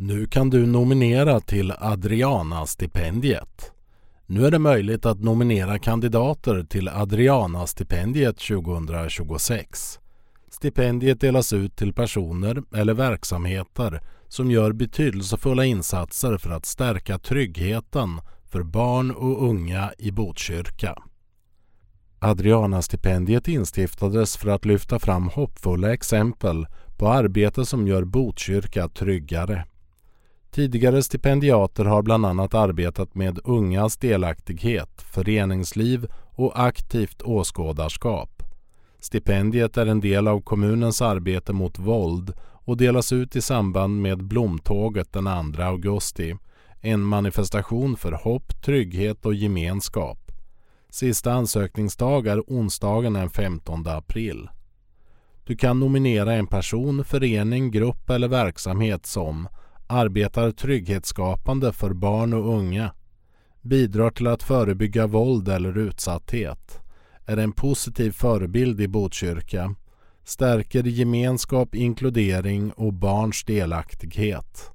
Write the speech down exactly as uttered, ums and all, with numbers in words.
Nu kan du nominera till Adriana-stipendiet. Nu är det möjligt att nominera kandidater till Adriana-stipendiet tjugohundratjugosex. Stipendiet delas ut till personer eller verksamheter som gör betydelsefulla insatser för att stärka tryggheten för barn och unga i Botkyrka. Adriana-stipendiet instiftades för att lyfta fram hoppfulla exempel på arbete som gör Botkyrka tryggare. Tidigare stipendiater har bland annat arbetat med ungas delaktighet, föreningsliv och aktivt åskådarskap. Stipendiet är en del av kommunens arbete mot våld och delas ut i samband med Blomtåget den andra augusti, en manifestation för hopp, trygghet och gemenskap. Sista ansökningsdag är onsdagen den femtonde april. Du kan nominera en person, förening, grupp eller verksamhet som arbetar trygghetsskapande för barn och unga, bidrar till att förebygga våld eller utsatthet, är en positiv förebild i Botkyrka, stärker gemenskap, inkludering och barns delaktighet.